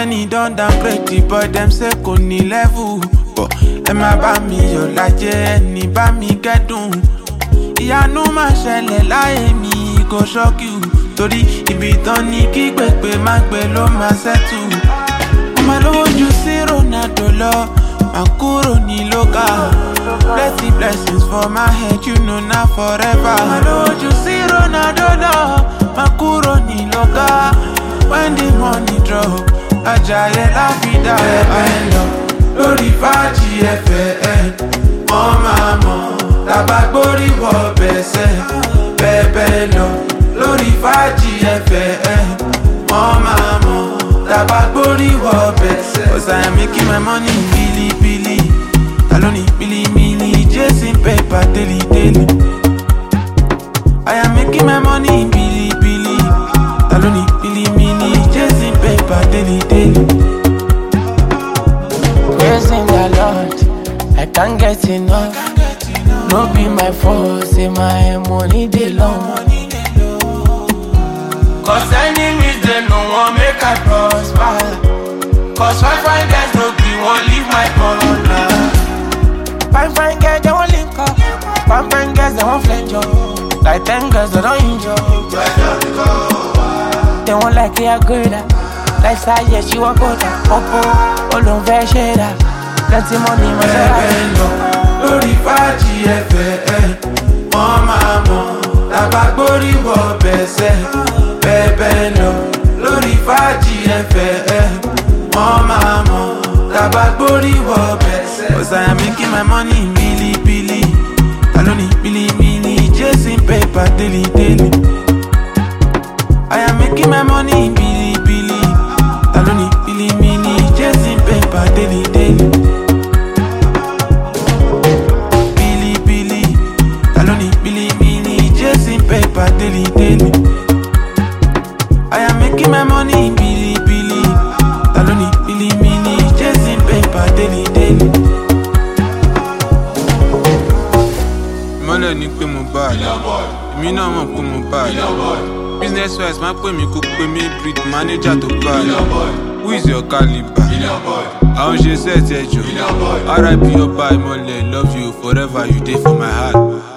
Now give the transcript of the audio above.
money don downgrade the boy, them say kò ní level. But ẹ má bá mi yọ̀ lájẹ́, ẹni bá mi kẹ́dùn. Ìyanu máa ṣẹlẹ̀ láyé mi, kò shock you. Torí ibi tán ní kí pèpè má gbé ló máa settle. Ọmọ lówó ju sí Ronaldo lọ, máa kúrò ní local. Plenty blessings for my head, you know now forever. Ọmọ lówó ju sí Ronaldo lọ, máa kúrò ní local. When the money drop, Ajayi la vida bẹ́ẹ̀ lọ. Lórí fàájì ẹ̀fẹ̀ wọ́n máa mọ̀. Tàbá gbórí wọ bẹ̀sẹ̀ bẹ́ẹ̀ lọ. Lórí fàájì ẹ̀fẹ̀ wọ́n máa mọ̀. Tàbá gbórí wọ bẹ̀sẹ̀. 'Cause I am making my money billy billy. Taloni billy billy, chasing paper daily daily. I am making my money billy billy. Taloni billy billy, chasing paper daily daily. Praising the Lord, I can't get enough. No be my fault, say my money dey long. Cause enemies they no want make I prosper. Cause fine guys no be won't leave my corner. Fine guys they won't link up. Fine guys they won't flange up. Like 10 girls they don't enjoy. They won't like it, I go that. Lifestyle, yeah, she won't go that. Popo, all on fair shade. Plenty money, my Lórí fàájì ẹ̀fẹ̀ wọ́n máa mọ̀. Tàbá gbórí wọ bẹ̀sẹ̀ bẹ́ẹ̀ lọ. Lórí fàájì ẹ̀fẹ̀ wọ́n máa mọ̀. Tàbá gbórí wọ bẹ̀sẹ̀. 'Cause I am making my money billy billy. Taloni billy billy, chasing paper daily daily. I am making my money billy billy. Taloni billy billy, chasing paper daily daily. Paper daily daily. I am making my money billy billy. Taloni billy billy, chasing paper daily daily. Mọ́lẹ̀ ní pé mo bá a lọ, èmi náà mọ̀ pé mo bá a lọ. Business wise máa pè mí kó pé mi breed manager tó bá a lọ. Who is your caliber? Àwọn ṣe set ẹjọ́. RIP ọba ìmọ̀lẹ̀, love you forever, you dey for my heart.